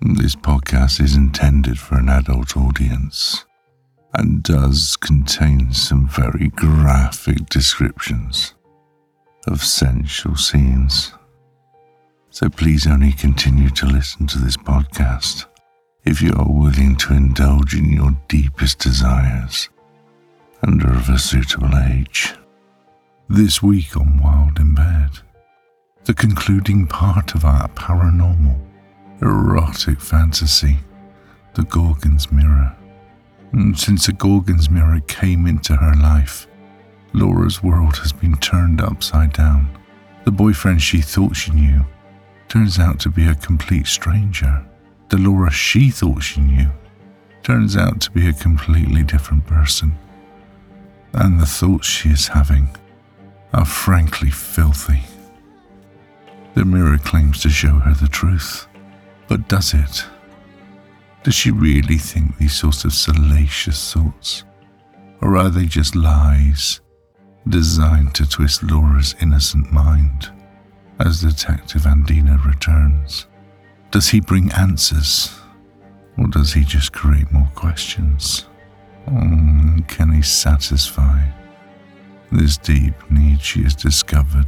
This podcast is intended for an adult audience and does contain some very graphic descriptions of sensual scenes. So please only continue to listen to this podcast if you are willing to indulge in your deepest desires and are of a suitable age. This week on Wild in Bed, the concluding part of our paranormal, erotic fantasy, The Gorgon's Mirror. And since the Gorgon's Mirror came into her life, Laura's world has been turned upside down. The boyfriend she thought she knew turns out to be a complete stranger. The Laura she thought she knew turns out to be a completely different person. And the thoughts she is having are frankly filthy. The mirror claims to show her the truth, but does it? Does she really think these sorts of salacious thoughts? Or are they just lies designed to twist Laura's innocent mind as Detective Andino returns? Does he bring answers, or does he just create more questions? Can he satisfy this deep need she has discovered?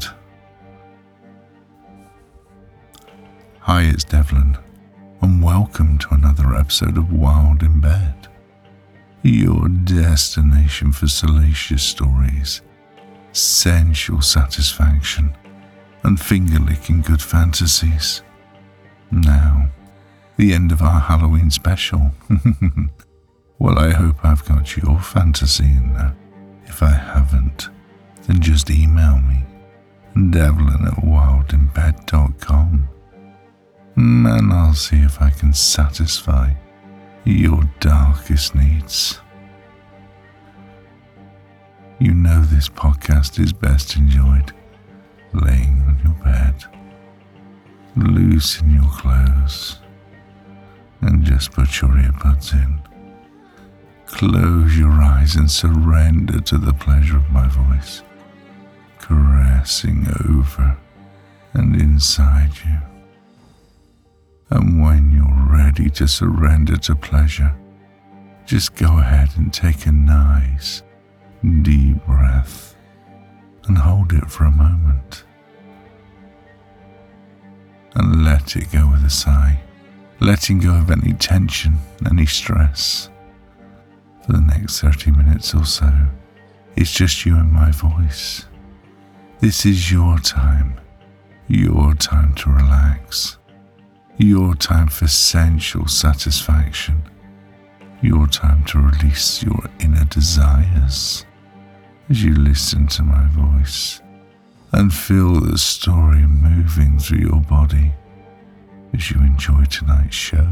Hi, it's Devlin, and welcome to another episode of Wild in Bed, your destination for salacious stories, sensual satisfaction, and finger-licking good fantasies. Now, the end of our Halloween special. Well, I hope I've got your fantasy in there. If I haven't, then just email me, devlin@wildinbed.com. And I'll see if I can satisfy your darkest needs. You know this podcast is best enjoyed laying on your bed. Loosen your clothes and just put your earbuds in. Close your eyes and surrender to the pleasure of my voice, caressing over and inside you. And when you're ready to surrender to pleasure, just go ahead and take a nice, deep breath and hold it for a moment. And let it go with a sigh, letting go of any tension, any stress. For the next 30 minutes or so, it's just you and my voice. This is your time to relax. Your time for sensual satisfaction. Your time to release your inner desires as you listen to my voice and feel the story moving through your body as you enjoy tonight's show.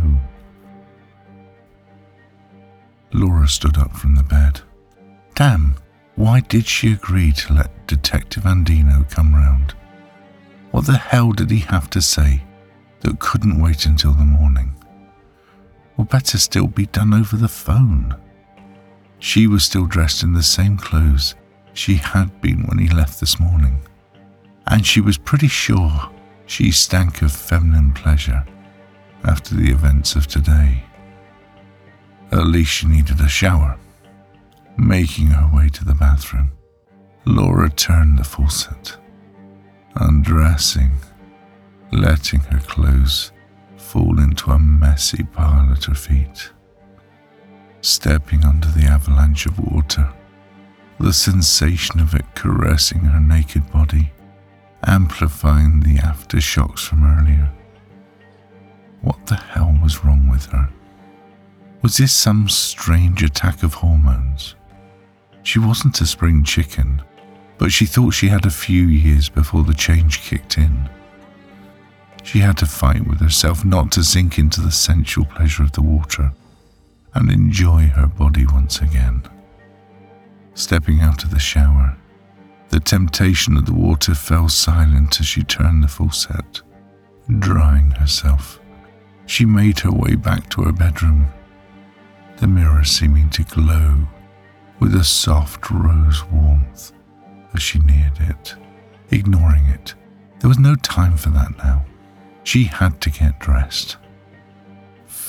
Laura stood up from the bed. Damn, why did she agree to let Detective Andino come round? What the hell did he have to say that couldn't wait until the morning? Or better still, be done over the phone? She was still dressed in the same clothes she had been when he left this morning, and she was pretty sure she stank of feminine pleasure after the events of today. At least she needed a shower. Making her way to the bathroom, Laura turned the faucet, undressing, letting her clothes fall into a messy pile at her feet. Stepping under the avalanche of water, the sensation of it caressing her naked body, amplifying the aftershocks from earlier. What the hell was wrong with her? Was this some strange attack of hormones? She wasn't a spring chicken, but she thought she had a few years before the change kicked in. She had to fight with herself not to sink into the sensual pleasure of the water and enjoy her body once again. Stepping out of the shower, the temptation of the water fell silent as she turned the faucet. Drying herself, she made her way back to her bedroom, the mirror seeming to glow with a soft rose warmth as she neared it. Ignoring it, there was no time for that now. She had to get dressed.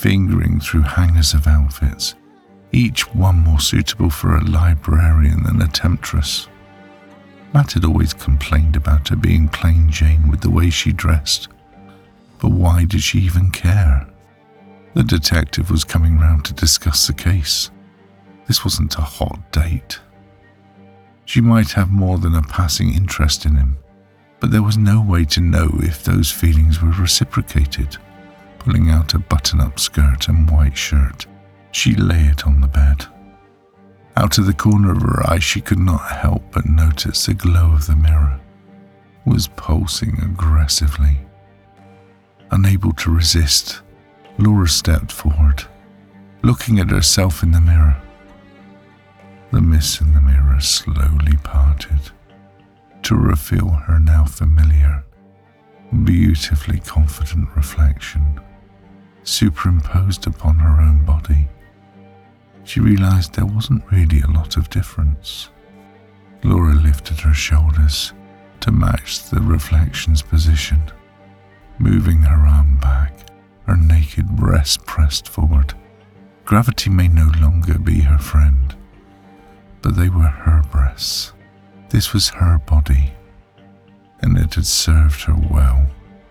fingering through hangers of outfits, each one more suitable for a librarian than a temptress. Matt had always complained about her being plain Jane with the way she dressed, but why did she even care? The detective was coming round to discuss the case. This wasn't a hot date. She might have more than a passing interest in him, but there was no way to know if those feelings were reciprocated. Pulling out a button-up skirt and white shirt, she lay it on the bed. Out of the corner of her eye, she could not help but notice the glow of the mirror was pulsing aggressively. Unable to resist, Laura stepped forward, looking at herself in the mirror. The mist in the mirror slowly parted to reveal her now familiar, beautifully confident reflection superimposed upon her own body. She realized there wasn't really a lot of difference. Laura lifted her shoulders to match the reflection's position, moving her arm back, her naked breast pressed forward. Gravity may no longer be her friend, but they were her breasts. This was her body, and it had served her well.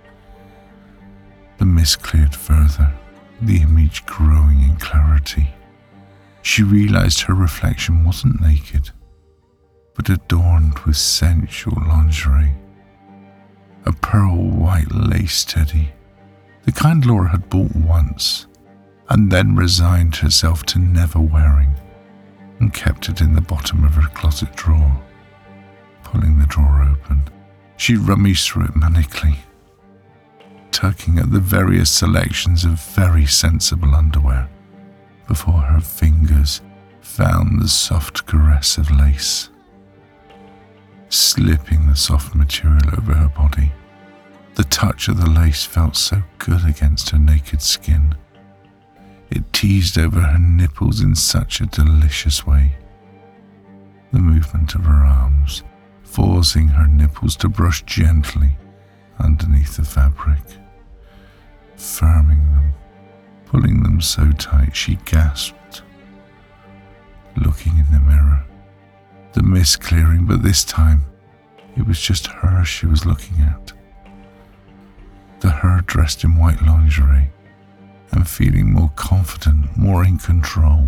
The mist cleared further, the image growing in clarity. She realized her reflection wasn't naked, but adorned with sensual lingerie. A pearl white lace teddy, the kind Laura had bought once, and then resigned herself to never wearing, and kept it in the bottom of her closet drawer. Pulling the drawer open, she rummaged through it manically, tugging at the various selections of very sensible underwear, before her fingers found the soft caress of lace, slipping the soft material over her body. The touch of the lace felt so good against her naked skin. It teased over her nipples in such a delicious way. The movement of her arms, forcing her nipples to brush gently underneath the fabric, firming them, pulling them so tight she gasped. Looking in the mirror, the mist clearing, but this time it was just her she was looking at. The her dressed in white lingerie and feeling more confident, more in control.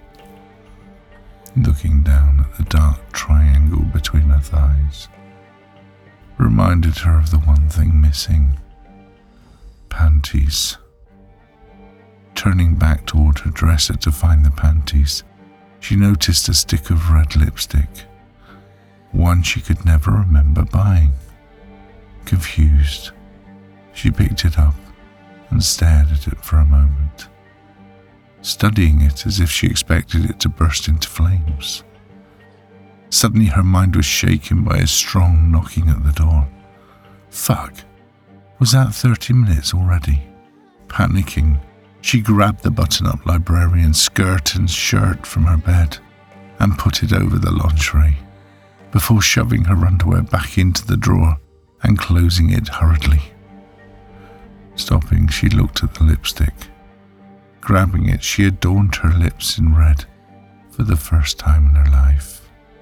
Looking down at the dark triangle between her thighs reminded her of the one thing missing: panties. Turning back toward her dresser to find the panties, she noticed a stick of red lipstick, one she could never remember buying. Confused, she picked it up and stared at it for a moment, studying it as if she expected it to burst into flames. Suddenly her mind was shaken by a strong knocking at the door. Fuck, was that 30 minutes already? Panicking, she grabbed the button-up librarian's skirt and shirt from her bed and put it over the lingerie, before shoving her underwear back into the drawer and closing it hurriedly. Stopping, she looked at the lipstick. Grabbing it, she adorned her lips in red for the first time in her life.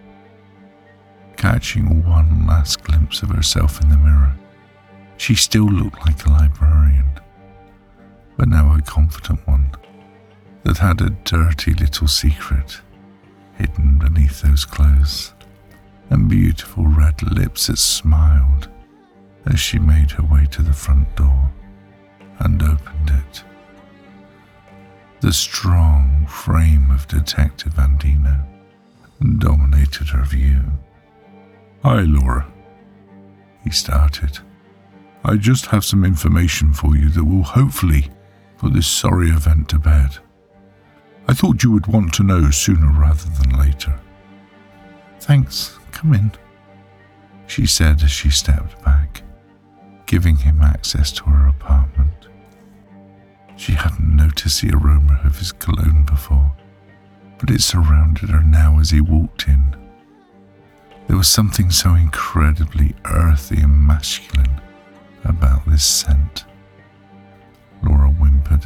Catching one last glimpse of herself in the mirror, she still looked like a librarian, but now a confident one that had a dirty little secret hidden beneath those clothes, and beautiful red lips that smiled as she made her way to the front door and opened it. The strong frame of Detective Andino dominated her view. "Hi, Laura," he started. "I just have some information for you that will hopefully put this sorry event to bed. I thought you would want to know sooner rather than later." "Thanks, come in," she said as she stepped back, giving him access to her apartment. She hadn't noticed the aroma of his cologne before, but it surrounded her now as he walked in. There was something so incredibly earthy and masculine about this scent. Laura whimpered as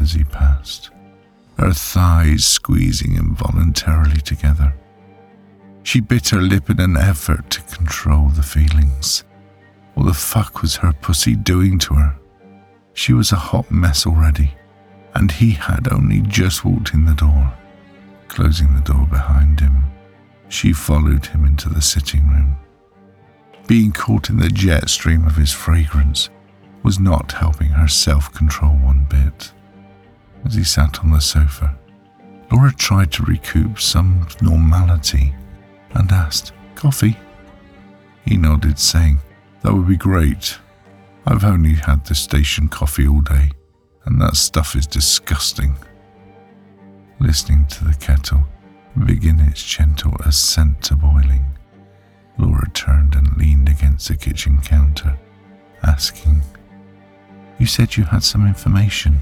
as he passed, her thighs squeezing involuntarily together. She bit her lip in an effort to control the feelings. What the fuck was her pussy doing to her? She was a hot mess already, and he had only just walked in the door. Closing the door behind him, she followed him into the sitting room. Being caught in the jet stream of his fragrance was not helping her self-control one bit. As he sat on the sofa, Laura tried to recoup some normality and asked, "Coffee?" He nodded, saying, "That would be great. I've only had the station coffee all day, and that stuff is disgusting." Listening to the kettle begin its gentle ascent to boiling, Laura turned and leaned against the kitchen counter, asking, "You said you had some information?"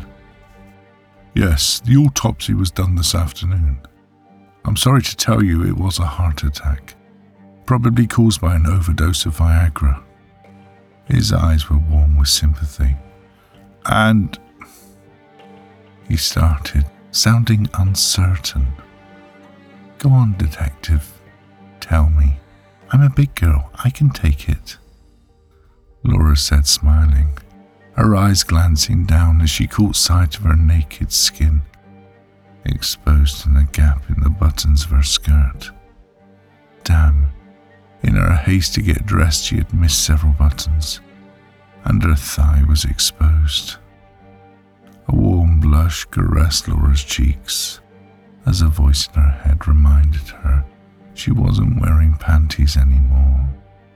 "Yes, the autopsy was done this afternoon. I'm sorry to tell you it was a heart attack, probably caused by an overdose of Viagra." His eyes were warm with sympathy. "And..." he started, sounding uncertain. "Go on, detective. Tell me. I'm a big girl. I can take it," Laura said, smiling, her eyes glancing down as she caught sight of her naked skin, exposed in a gap in the buttons of her skirt. Damn, in her haste to get dressed she had missed several buttons, and her thigh was exposed. A warm blush caressed Laura's cheeks, as a voice in her head reminded her she wasn't wearing panties anymore.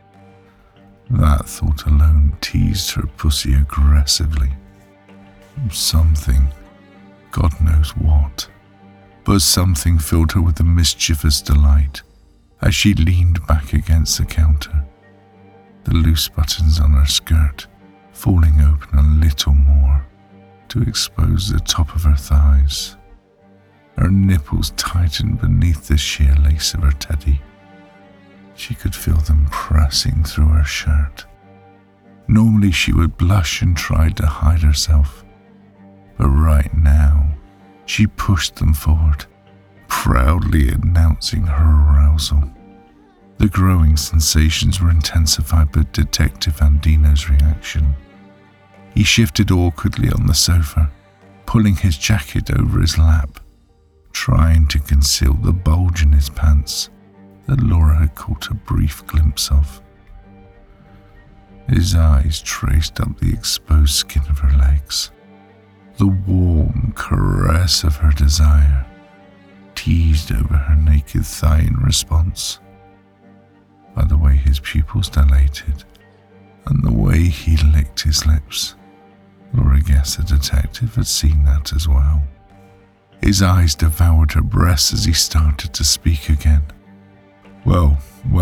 That thought alone teased her pussy aggressively. Something, God knows what, but something filled her with a mischievous delight as she leaned back against the counter, the loose buttons on her skirt falling open a little more to expose the top of her thighs. Her nipples tightened beneath the sheer lace of her teddy. She could feel them pressing through her shirt. Normally she would blush and try to hide herself, but right now she pushed them forward, proudly announcing her arousal. The growing sensations were intensified by Detective Andino's reaction. He shifted awkwardly on the sofa, pulling his jacket over his lap, trying to conceal the bulge in his pants that Laura had caught a brief glimpse of. His eyes traced up the exposed skin of her legs, the warm caress of her desire, teased over her naked thigh in response. By the way his pupils dilated and the way he licked his lips, Laura guessed the detective had seen that as well. His eyes devoured her breasts as he started to speak again. Well,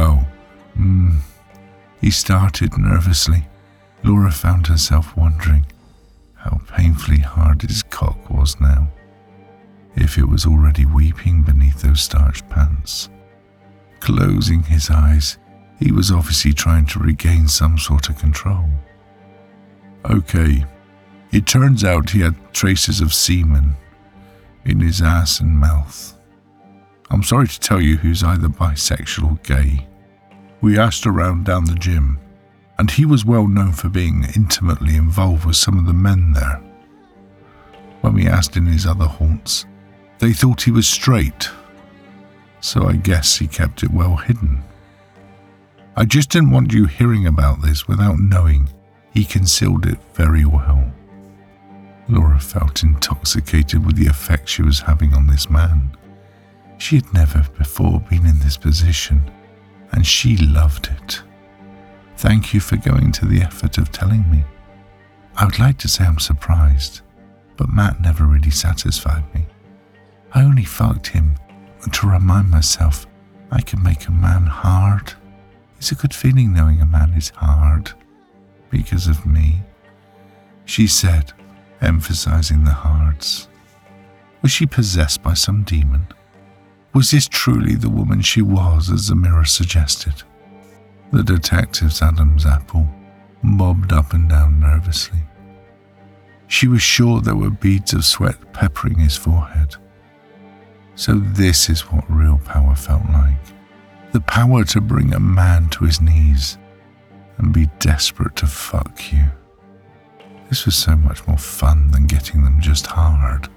he started nervously. Laura found herself wondering how painfully hard his cock was now, if it was already weeping beneath those starched pants. Closing his eyes, he was obviously trying to regain some sort of control. "Okay, it turns out he had traces of semen in his ass and mouth. I'm sorry to tell you he's either bisexual or gay. We asked around down the gym, and he was well known for being intimately involved with some of the men there. When we asked in his other haunts, they thought he was straight, so I guess he kept it well hidden. I just didn't want you hearing about this without knowing he concealed it very well." Laura felt intoxicated with the effect she was having on this man. She had never before been in this position, and she loved it. "Thank you for going to the effort of telling me. I would like to say I'm surprised, but Matt never really satisfied me. I only fucked him to remind myself I can make a man hard. It's a good feeling knowing a man is hard because of me," she said, emphasizing the hards. Was she possessed by some demon? Was this truly the woman she was, as the mirror suggested? The detective's Adam's apple bobbed up and down nervously. She was sure there were beads of sweat peppering his forehead. So this is what real power felt like. The power to bring a man to his knees and be desperate to fuck you. This was so much more fun than getting them just hard.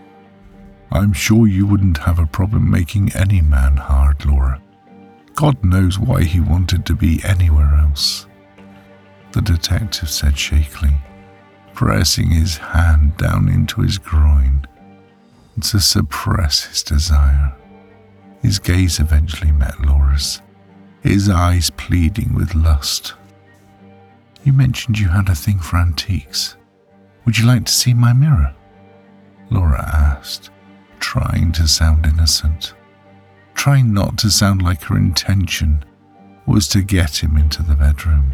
I'm sure you wouldn't have a problem making any man hard, Laura. God knows why he wanted to be anywhere else, the detective said shakily, pressing his hand down into his groin to suppress his desire. His gaze eventually met Laura's, his eyes pleading with lust. You mentioned you had a thing for antiques. Would you like to see my mirror? Laura asked, trying to sound innocent, trying not to sound like her intention was to get him into the bedroom.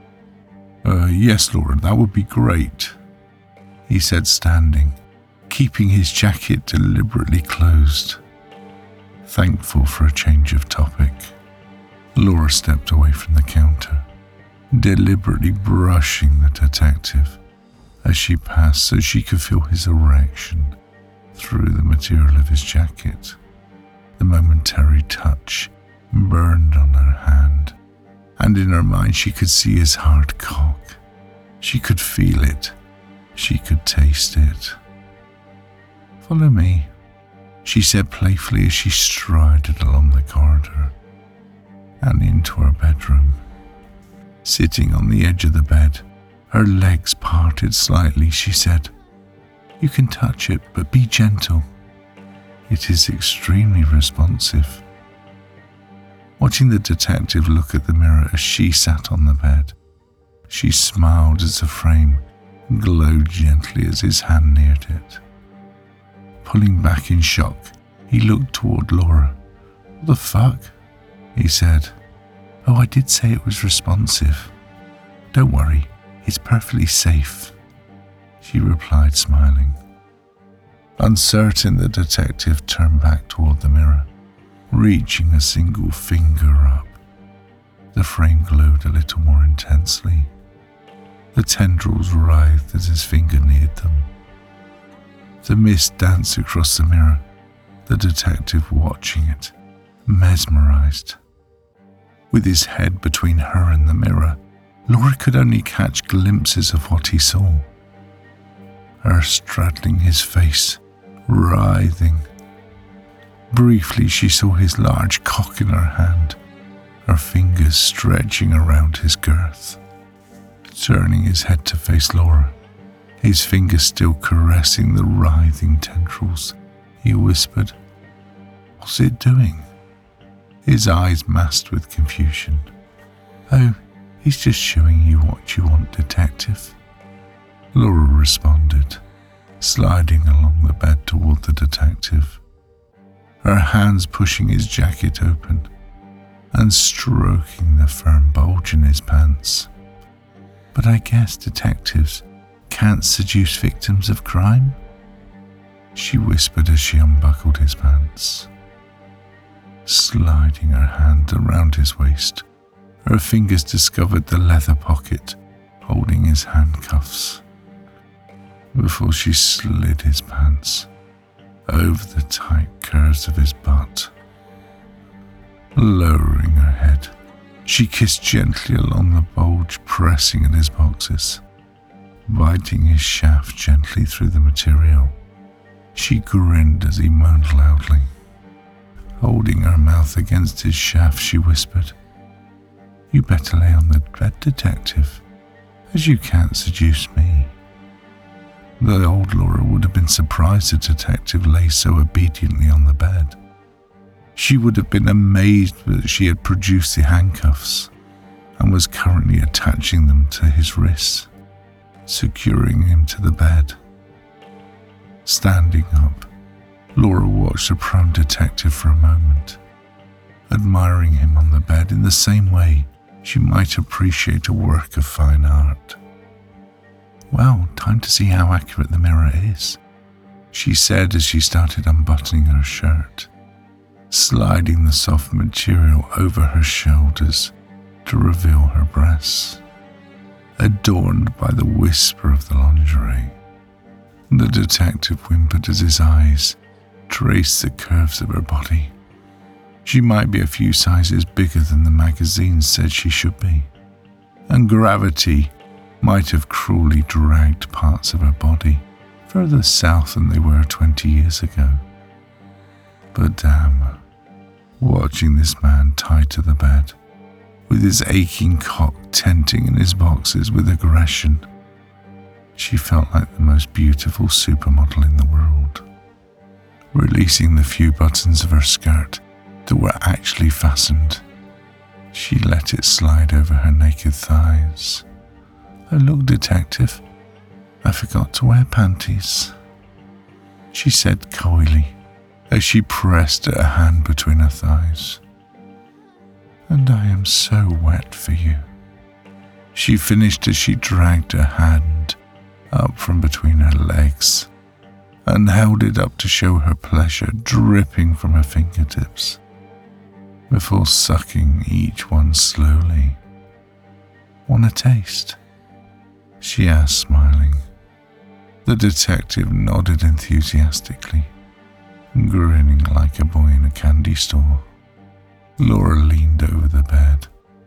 Yes, Laura, that would be great, he said, standing, keeping his jacket deliberately closed. Thankful for a change of topic, Laura stepped away from the counter, deliberately brushing the detective as she passed so she could feel his erection through the material of his jacket. The momentary touch burned on her hand, and in her mind she could see his hard cock. She could feel it. She could taste it. Follow me, she said playfully as she strided along the corridor and into her bedroom. Sitting on the edge of the bed, her legs parted slightly, she said, You can touch it, but be gentle. It is extremely responsive. Watching the detective look at the mirror as she sat on the bed, she smiled as the frame glowed gently as his hand neared it. Pulling back in shock, he looked toward Laura. What the fuck? He said. Oh, I did say it was responsive. Don't worry, it's perfectly safe, she replied, smiling. Uncertain, the detective turned back toward the mirror, reaching a single finger up. The frame glowed a little more intensely. The tendrils writhed as his finger neared them. The mist danced across the mirror, the detective watching it, mesmerized. With his head between her and the mirror, Laura could only catch glimpses of what he saw. Her straddling his face, writhing. Briefly she saw his large cock in her hand, her fingers stretching around his girth. Turning his head to face Laura, his fingers still caressing the writhing tendrils, he whispered, What's it doing? His eyes masked with confusion. Oh, he's just showing you what you want, detective, Laura responded, sliding along the bed toward the detective, her hands pushing his jacket open and stroking the firm bulge in his pants. But I guess detectives can't seduce victims of crime, she whispered as she unbuckled his pants. Sliding her hand around his waist, her fingers discovered the leather pocket holding his handcuffs, before she slid his pants over the tight curves of his butt. Lowering her head, she kissed gently along the bulge, pressing at his boxes, biting his shaft gently through the material. She grinned as he moaned loudly. Holding her mouth against his shaft, she whispered, You better lay on the bed, detective, as you can't seduce me. The old Laura would have been surprised the detective lay so obediently on the bed. She would have been amazed that she had produced the handcuffs and was currently attaching them to his wrists, securing him to the bed. Standing up, Laura watched the prone detective for a moment, admiring him on the bed in the same way she might appreciate a work of fine art. Well, time to see how accurate the mirror is, she said as she started unbuttoning her shirt, sliding the soft material over her shoulders to reveal her breasts, adorned by the whisper of the lingerie. The detective whimpered as his eyes traced the curves of her body. She might be a few sizes bigger than the magazine said she should be, and gravity might have cruelly dragged parts of her body further south than they were 20 years ago. But damn, watching this man tied to the bed, with his aching cock tenting in his boxes with aggression, she felt like the most beautiful supermodel in the world. Releasing the few buttons of her skirt that were actually fastened, she let it slide over her naked thighs. "Oh, look, detective, I forgot to wear panties," she said coyly as she pressed a hand between her thighs. "And I am so wet for you," she finished as she dragged her hand up from between her legs and held it up to show her pleasure dripping from her fingertips, before sucking each one slowly. "Want a taste?" she asked, smiling. The detective nodded enthusiastically, grinning like a boy in a candy store. Laura leaned over the bed,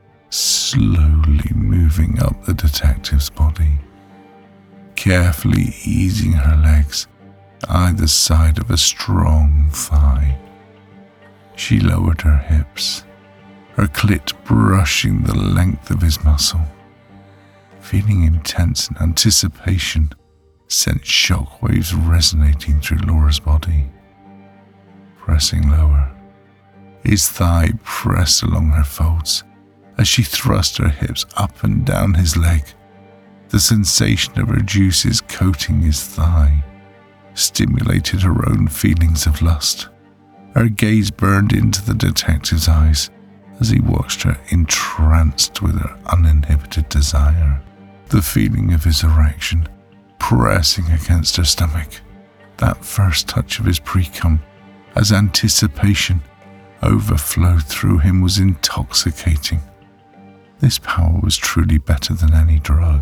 slowly moving up the detective's body, carefully easing her legs either side of a strong thigh. She lowered her hips, her clit brushing the length of his muscle. Feeling intense anticipation sent shockwaves resonating through Laura's body. Pressing lower, his thigh pressed along her folds as she thrust her hips up and down his leg. The sensation of her juices coating his thigh stimulated her own feelings of lust. Her gaze burned into the detective's eyes as he watched her, entranced with her uninhibited desire. The feeling of his erection pressing against her stomach, that first touch of his pre-cum as anticipation overflowed through him, was intoxicating. This power was truly better than any drug.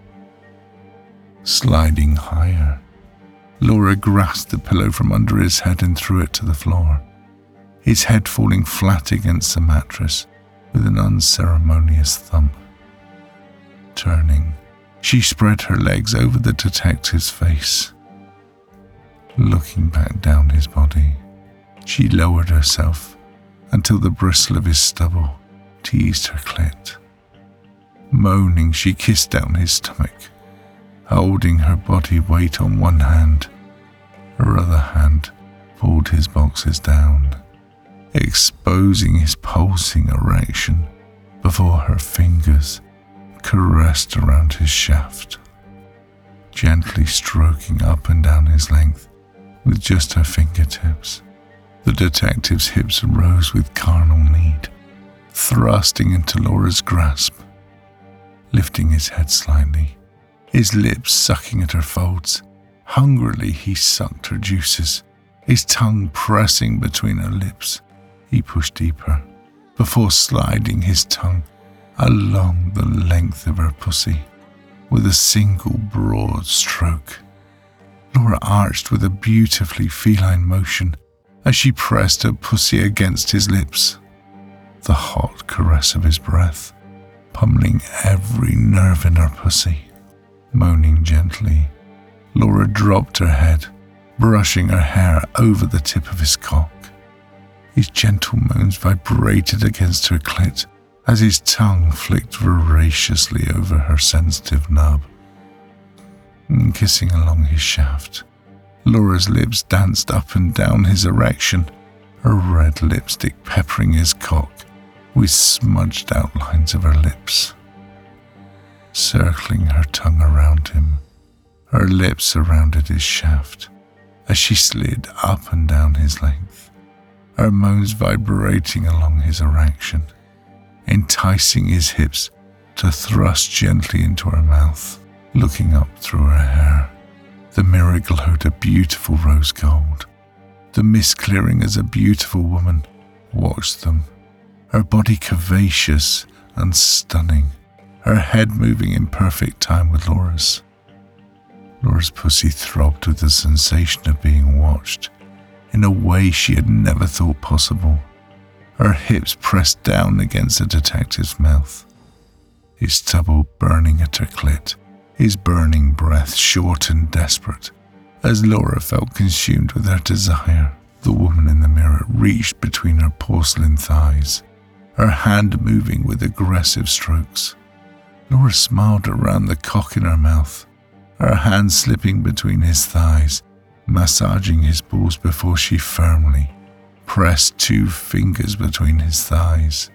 Sliding higher, Laura grasped the pillow from under his head and threw it to the floor, his head falling flat against the mattress with an unceremonious thump. Turning, she spread her legs over the detective's face. Looking back down his body, she lowered herself until the bristle of his stubble teased her clit. Moaning, she kissed down his stomach, holding her body weight on one hand. Her other hand pulled his boxes down, exposing his pulsing erection before her fingers caressed around his shaft, gently stroking up and down his length with just her fingertips. The detective's hips rose with carnal need, thrusting into Laura's grasp. Lifting his head slightly, his lips sucking at her folds, hungrily he sucked her juices, his tongue pressing between her lips. He pushed deeper, before sliding his tongue along the length of her pussy with a single broad stroke. Laura arched with a beautifully feline motion as she pressed her pussy against his lips, the hot caress of his breath pummeling every nerve in her pussy. Moaning gently, Laura dropped her head, brushing her hair over the tip of his cock. His gentle moans vibrated against her clit as his tongue flicked voraciously over her sensitive nub. Kissing along his shaft, Laura's lips danced up and down his erection, her red lipstick peppering his cock with smudged outlines of her lips. Circling her tongue around him, her lips surrounded his shaft as she slid up and down his length, her moans vibrating along his erection, enticing his hips to thrust gently into her mouth. Looking up through her hair, the mirror glowed a beautiful rose gold. The mist clearing as a beautiful woman watched them, her body curvaceous and stunning, her head moving in perfect time with Laura's. Laura's pussy throbbed with the sensation of being watched in a way she had never thought possible. Her hips pressed down against the detective's mouth, his stubble burning at her clit, his burning breath short and desperate. As Laura felt consumed with her desire, the woman in the mirror reached between her porcelain thighs, her hand moving with aggressive strokes. Laura smiled around the cock in her mouth, her hand slipping between his thighs, massaging his balls before she firmly pressed 2 fingers between his thighs,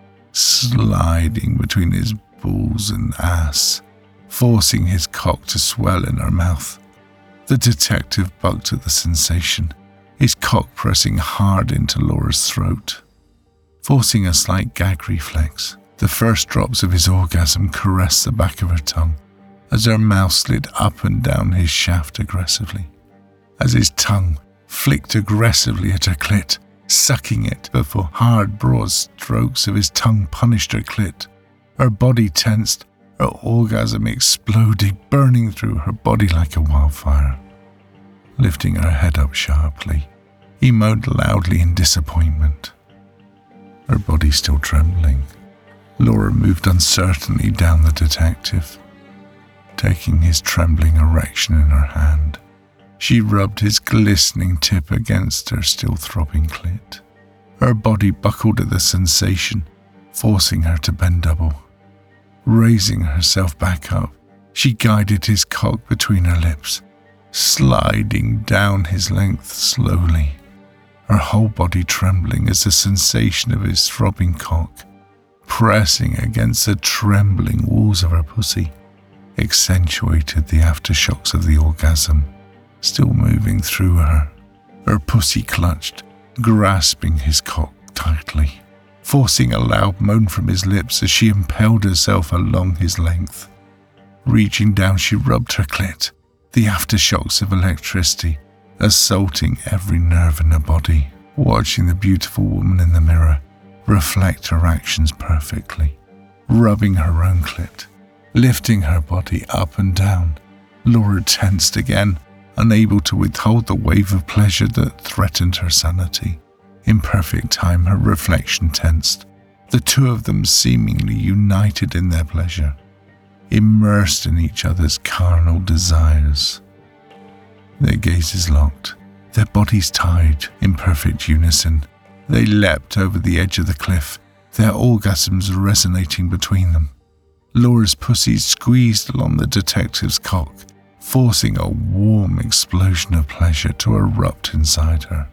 sliding between his balls and ass, forcing his cock to swell in her mouth. The detective bucked at the sensation, his cock pressing hard into Laura's throat. Forcing a slight gag reflex, the first drops of his orgasm caressed the back of her tongue as her mouth slid up and down his shaft aggressively, as his tongue flicked aggressively at her clit, sucking it before hard, broad strokes of his tongue punished her clit. Her body tensed, her orgasm exploded, burning through her body like a wildfire. Lifting her head up sharply, he moaned loudly in disappointment. Her body still trembling, Laura moved uncertainly down the detective, taking his trembling erection in her hand. She rubbed his glistening tip against her still throbbing clit. Her body buckled at the sensation, forcing her to bend double. Raising herself back up, she guided his cock between her lips, sliding down his length slowly, her whole body trembling as the sensation of his throbbing cock, pressing against the trembling walls of her pussy, accentuated the aftershocks of the orgasm still moving through her. Her pussy clutched, grasping his cock tightly, forcing a loud moan from his lips as she impelled herself along his length. Reaching down, she rubbed her clit, the aftershocks of electricity assaulting every nerve in her body, watching the beautiful woman in the mirror reflect her actions perfectly, rubbing her own clit, lifting her body up and down. Laura tensed again, unable to withhold the wave of pleasure that threatened her sanity. In perfect time, her reflection tensed, the two of them seemingly united in their pleasure, immersed in each other's carnal desires. Their gazes locked, their bodies tied in perfect unison. They leapt over the edge of the cliff, their orgasms resonating between them. Laura's pussy squeezed along the detective's cock, forcing a warm explosion of pleasure to erupt inside her.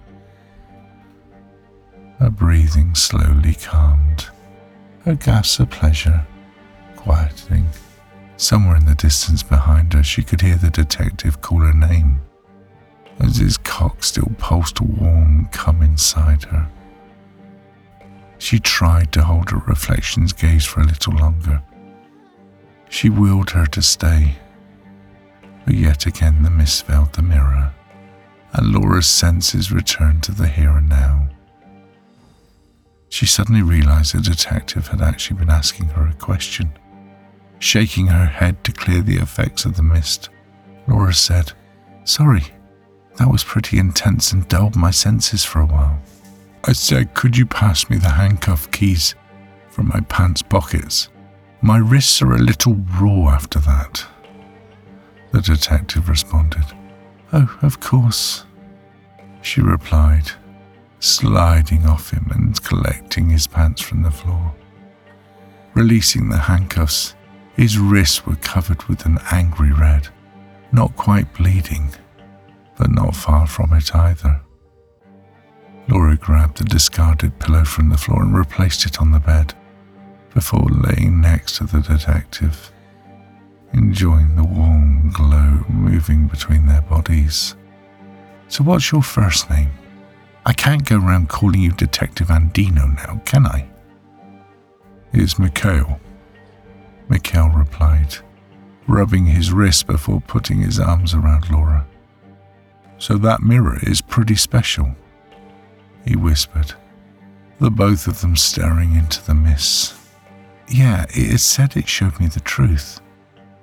Her breathing slowly calmed, her gasps of pleasure quieting. Somewhere in the distance behind her, she could hear the detective call her name, as his cock still pulsed warm come inside her. She tried to hold her reflection's gaze for a little longer. She willed her to stay, but yet again the mist veiled the mirror, and Laura's senses returned to the here and now. She suddenly realized the detective had actually been asking her a question. Shaking her head to clear the effects of the mist, Laura said, "Sorry, that was pretty intense and dulled my senses for a while." I said, "Could you pass me the handcuff keys from my pants pockets? My wrists are a little raw after that." The detective responded. "Oh, of course," she replied, sliding off him and collecting his pants from the floor. Releasing the handcuffs, his wrists were covered with an angry red, not quite bleeding, but not far from it either. Laura grabbed the discarded pillow from the floor and replaced it on the bed, before laying next to the detective, enjoying the warm glow moving between their bodies. "So what's your first name? I can't go around calling you Detective Andino now, can I?" "It's Mikhail," Mikhail replied, rubbing his wrist before putting his arms around Laura. "So that mirror is pretty special," he whispered, the both of them staring into the mist. "Yeah, it said it showed me the truth."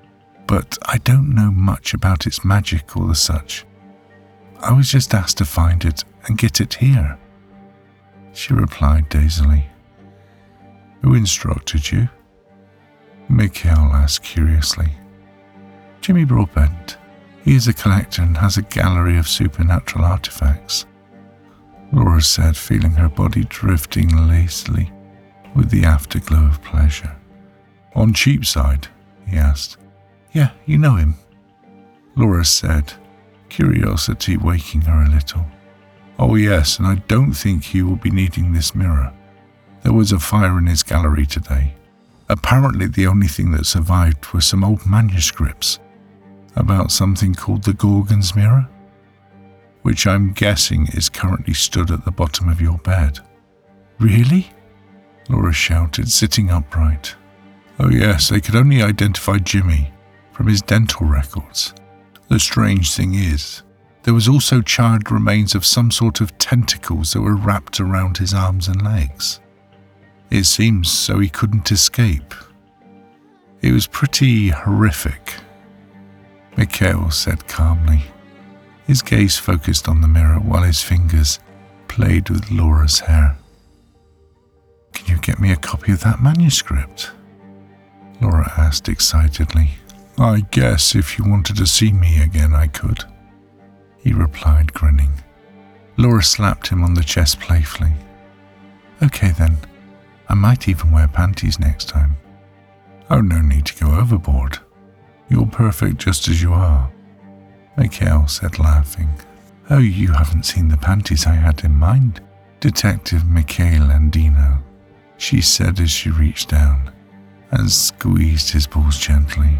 but I don't know much about its magic or the such. I was just asked to find it and get it here," she replied dazedly. "Who instructed you?" Mikhail asked curiously. "Jimmy Broadbent. He is a collector and has a gallery of supernatural artifacts," Laura said, feeling her body drifting lazily with the afterglow of pleasure. "On Cheapside?" he asked. "Yeah, you know him," Laura said, curiosity waking her a little. "Oh yes, and I don't think he will be needing this mirror. There was a fire in his gallery today. Apparently the only thing that survived were some old manuscripts about something called the Gorgon's Mirror, which I'm guessing is currently stood at the bottom of your bed." "Really?" Laura shouted, sitting upright. "Oh yes, they could only identify Jimmy from his dental records. The strange thing is, there was also charred remains of some sort of tentacles that were wrapped around his arms and legs. It seems so he couldn't escape. It was pretty horrific," Mikhail said calmly, his gaze focused on the mirror while his fingers played with Laura's hair. "Can you get me a copy of that manuscript?" Laura asked excitedly. "I guess if you wanted to see me again, I could," he replied, grinning. Laura slapped him on the chest playfully. "Okay then, I might even wear panties next time." "Oh, no need to go overboard. You're perfect just as you are," Mikhail said, laughing. "Oh, you haven't seen the panties I had in mind, Detective Mikhail Andino," she said as she reached down and squeezed his balls gently.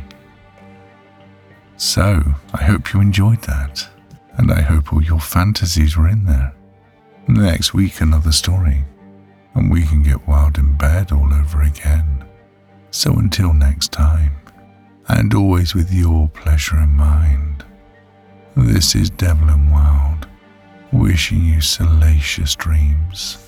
"So, I hope you enjoyed that, and I hope all your fantasies were in there. Next week, another story, and we can get wild in bed all over again. So until next time, and always with your pleasure in mind, this is Devlin Wild, wishing you salacious dreams."